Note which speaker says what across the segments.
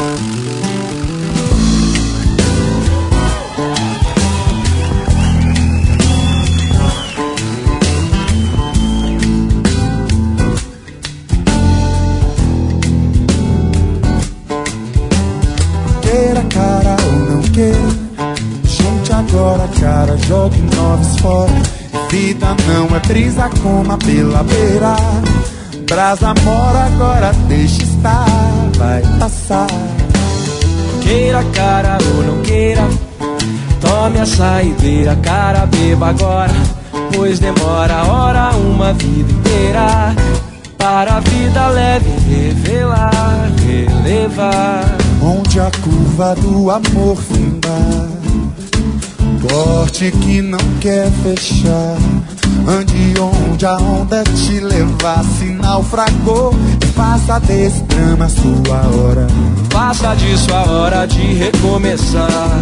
Speaker 1: Queira, cara, ou não queira, gente, agora, cara, jogue noves fora. Vida não é brisa como a pela beira. Brasa mora, agora deixa estar, vai passar.
Speaker 2: Queira, cara, ou não queira, tome a saideira, cara, beba agora, pois demora a hora, uma vida inteira, para a vida leve revelar, relevar.
Speaker 1: Onde a curva do amor findar, corte que não quer fechar. Ande onde a onda te levar. Se naufragou, faça desse drama a sua hora.
Speaker 2: Faça disso a hora de recomeçar,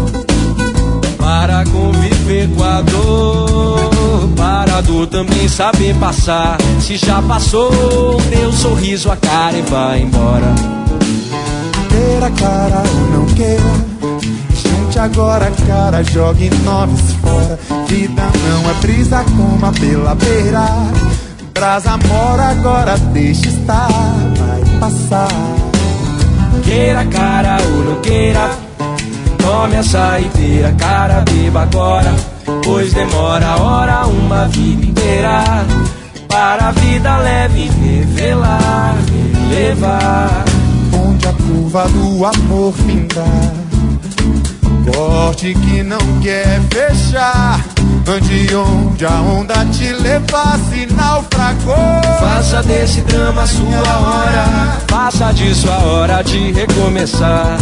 Speaker 2: para conviver com a dor, para a dor também saber passar. Se já passou, dê um sorriso à cara e vai embora.
Speaker 1: Queira, cara, ou não queira, gente, agora, cara, jogue noves fora. Vida não é brisa como a pela beira. Brasa mora, agora deixa estar, vai passar.
Speaker 2: Queira, cara, ou não queira, tome a saideira, cara, beba agora, pois demora a hora, uma vida inteira, para a vida leve revelar, relevar.
Speaker 1: Onde a curva do amor findar, corte que não quer fechar. Ande onde a onda te levar. Se naufragou,
Speaker 2: faça desse drama a sua hora. Faça disso a hora de recomeçar,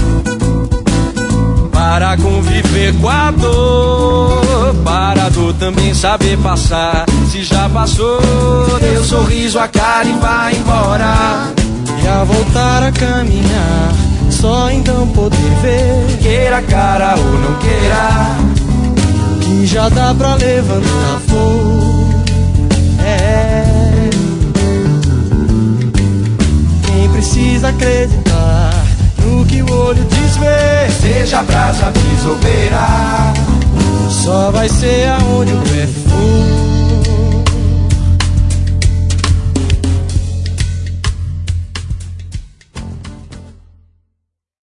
Speaker 2: para conviver com a dor, para a dor também saber passar. Se já passou, dê um sorriso à cara e vai embora.
Speaker 3: E ao voltar a caminhar, só então poder ver.
Speaker 2: Queira, cara, ou não queira,
Speaker 3: que já dá pra levantar voo. Quem precisa acreditar no que o olho diz ver,
Speaker 2: seja brasa, brisa ou beira,
Speaker 3: só vai ser aonde o pé for.